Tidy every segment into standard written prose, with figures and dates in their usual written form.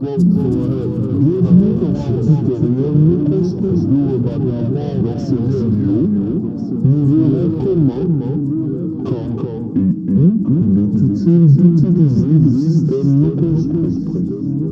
Bienvenue dans ce tutoriel. Nous construisons dans ces vidéos. Nous verrons quand et où il est utile d'utiliser le système non construit.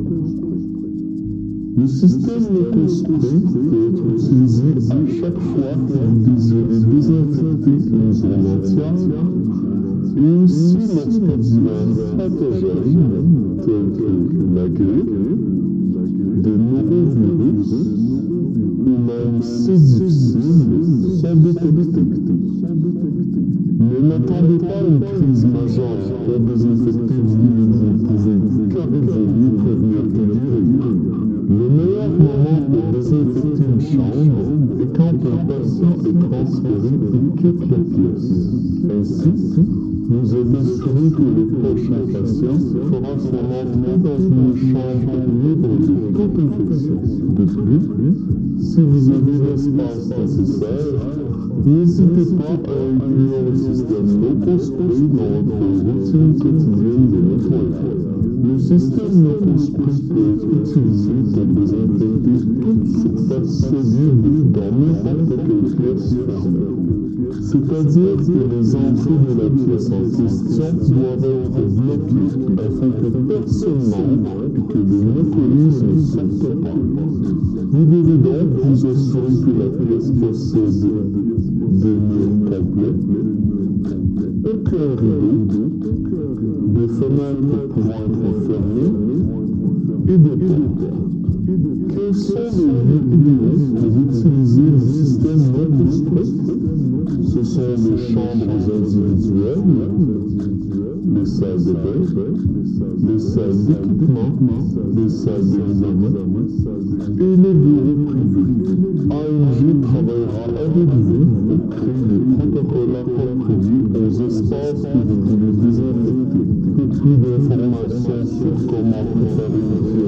Le système non construit peut être utilisé à chaque fois que vous désirez désinfecter une zone entière et aussi lorsque divers pathogènes tels que la grippe, de norovirus ou même sédipsines sont détectés. Ne m'attendez pas à une crise majeure pour désinfecter du mieux que vous pouvez, car il vaut mieux prévenir que guérir. Le meilleur moment pour désinfecter une chambre est quand un patient est transféré et quitte la pièce. Ainsi, vous êtes assuré que le prochain patient fera son entrée dans une chambre libre de toute infection. De plus, si vous avez l'espace nécessaire, n'hésitez pas à inclure le système non construit dans votre routine quotidienne de nettoyage. Le système non construit peut être utilisé pour désinfecter toute surface solide dans n'importe quelle pièce fermée. C'est-à-dire que les entrées de la pièce en question doivent être bloquées afin que personne n'entre et que les mucolis ne sortent pas. Vous devez donc vous assurer que la pièce possède des murs complets, aucun rideau, des fenêtres pouvant être fermées et des portes. Quels sont les lieux idéaux pour utiliser le système non construit? Ce sont les chambres individuelles, les salles de bain, les salles d'équipement, les salles d'examen et les bureaux privés. AMG travaillera avec vous pour créer les protocoles appropriés aux espaces que vous voulez désinfecter. Pour plus d'informations sur comment préparer une